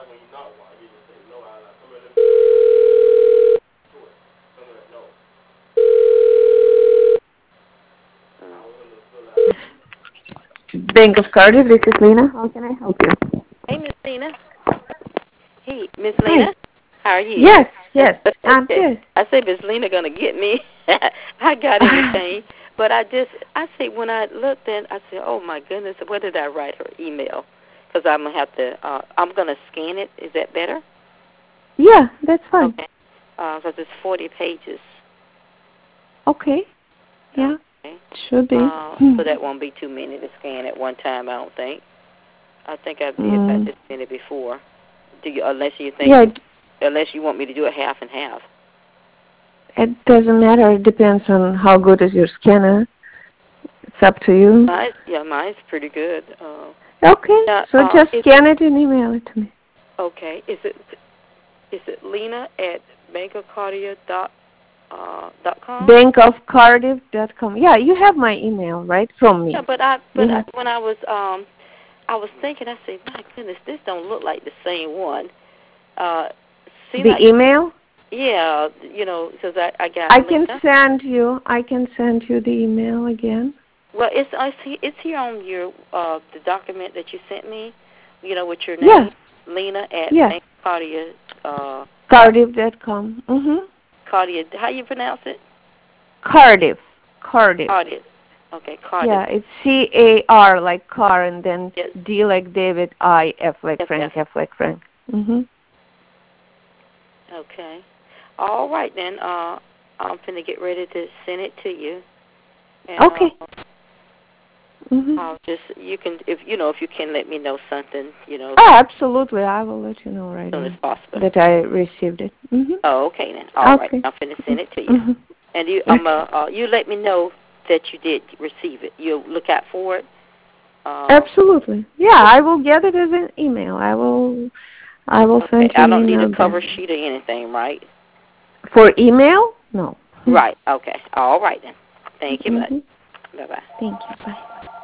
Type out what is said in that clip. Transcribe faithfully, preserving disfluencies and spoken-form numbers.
Bank of Cardiff, this is Lena. How can I help you? Hey, Miss Lena. Hey, Miss Hi. Lena. How are you? Yes, yes, I'm Okay. good. I say Miss Lena gonna get me. I got everything, but I just I say when I looked in, I said, oh my goodness, what did I write her email? Because I'm gonna have to. Uh, I'm gonna scan it. Is that better? Yeah, that's fine. Okay. Because uh, it's forty pages. Okay. Yeah. Okay. Should be. Uh, so that won't be too many to scan at one time. I don't think. I think I did. Mm. I just did it before. Do you? Unless you think. Yeah. You, unless you want me to do it half and half. It doesn't matter. It depends on how good is your scanner. It's up to you. Mine, yeah, mine's pretty good. Uh, Okay. now, So uh, just scan it, it and email it to me. Okay. Is it is it Lena at bankocardia dot uh, dot com? bank of cardiff dot com. Yeah, you have my email, right? From me. Yeah, but I but You I, have. when I was um I was thinking, I said, my goodness, this don't look like the same one. Uh, see, The like email? yeah, you know, because I I got I can Lena. send you. I can send you the email again. Well, it's it's here on your uh the document that you sent me. You know, with your Yeah. name, Lena at Yeah. bankocardia. Uh, cardiff dot com. Mhm. Cardia. How you pronounce it? Cardiff. Cardiff. Cardiff. Okay, Cardiff. Yeah, it's C A R like car and then Yes. D like David, I, F like F, Frank, F. F like Frank. Mhm. Okay. All right then. Uh, I'm finna get ready to send it to you. And, Okay. Uh, Mhm. I'll just you can if you know if you can let me know something you know Oh, absolutely. I will let you know right as soon as away possible. that I received it. Mhm. Oh, okay then. All right. Okay. I'm finna send it to you. Mhm. And you, Okay. I'm uh, uh, you let me know that you did receive it. You'll look out for it. Uh, Absolutely. Yeah, I will get it as an email. I will. I will okay. send you I an don't need a email back. cover sheet or anything, right? For email? No. Right. Okay. All right then. Thank you much. Mhm. Bye bye. Thank you. Bye.